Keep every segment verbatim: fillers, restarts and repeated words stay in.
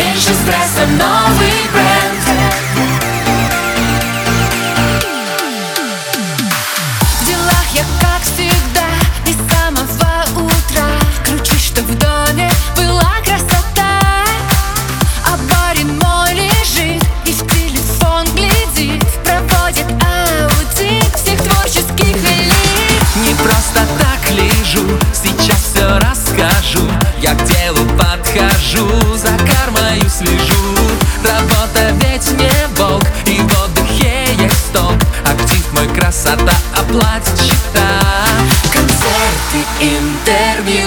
меньше стресса, новый бренд. В делах я, как всегда, и с самого утра кручусь, что в доме была красота. А барин мой лежит и в телефон глядит, проводит аудит всех творческих элит. Не просто так лежу, сейчас все расскажу. Я к делу подхожу, за кармою слежу. Работа ведь не волк, и в отдыхе есть толк. Актив мой, красота, оплатит счета. Концерты, интервью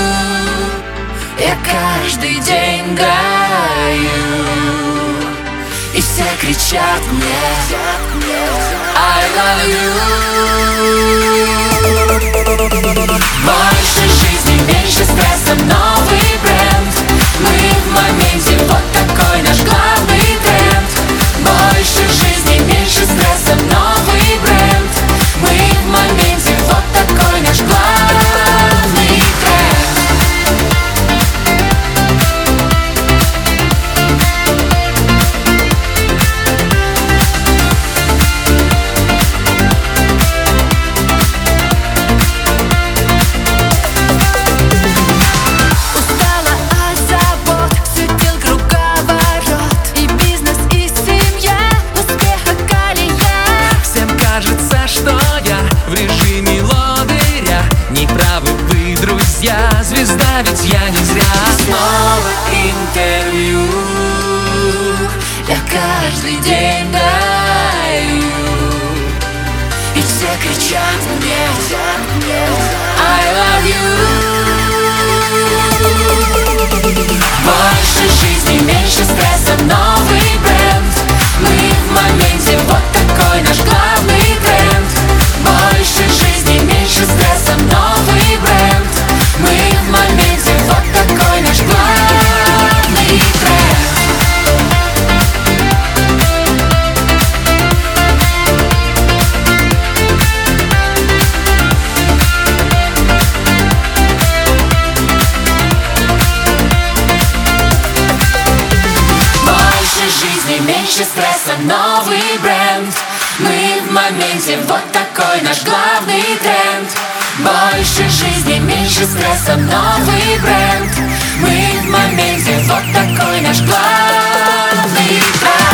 я каждый день даю, и все кричат мне I love you. Больше жизни, меньше стресса, новый бренд. Мы в моменте, вот такой наш главный тренд. Больше жизни, меньше стресса, новый бренд. Мы в моменте, вот такой наш главный тренд. Устала от забот, все дел круговорот, и бизнес, и семья, успеха колея. Всем кажется, что я в режиме лодыря. Не правы вы, друзья, звезда ведь я не зря. Снова интервью я каждый день даю, и все кричат мне I love you. Больше жизни, меньше стресса, новый бренд. Мы в моменте, вот такой наш главный тренд. Больше жизни, меньше стресса, новый бренд. Мы в моменте, вот такой наш главный тренд. Больше жизни, меньше стресса, новый бренд. Мы в моменте, вот такой наш главный тренд. Больше жизни, меньше стресса, новый бренд. Мы в моменте, вот такой наш главный тренд.